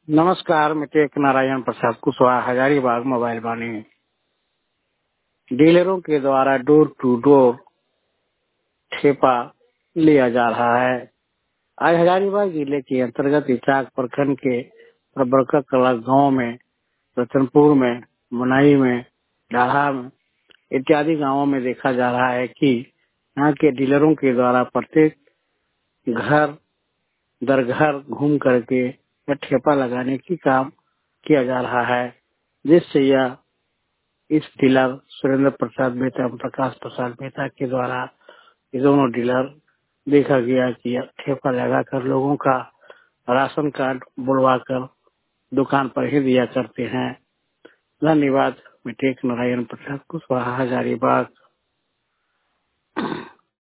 नमस्कार, मैं टेक नारायण प्रसाद कुशवाहा हजारीबाग मोबाइल वाणी। डीलरों के द्वारा डोर टू डोर ठेपा लिया जा रहा है। आज हजारीबाग जिले के अंतर्गत इचाक प्रखंड के प्रबरका कला गांव में, रतनपुर में, मुनाई में, डाढ़ा में इत्यादि गांवों में देखा जा रहा है कि यहाँ के डीलरों के द्वारा प्रत्येक घर दर घर घूम करके यह ठेपा लगाने की काम किया जा रहा है, जिससे यह इस डीलर सुरेंद्र प्रसाद मेहता एवं प्रकाश प्रसाद मेहता के द्वारा ये दोनों डीलर देखा गया कि यह ठेपा लगाकर लोगों का राशन कार्ड बुलवा कर दुकान पर ही दिया करते हैं। धन्यवाद। मैं टेक नारायण प्रसाद कुशवाहा हजारीबाग।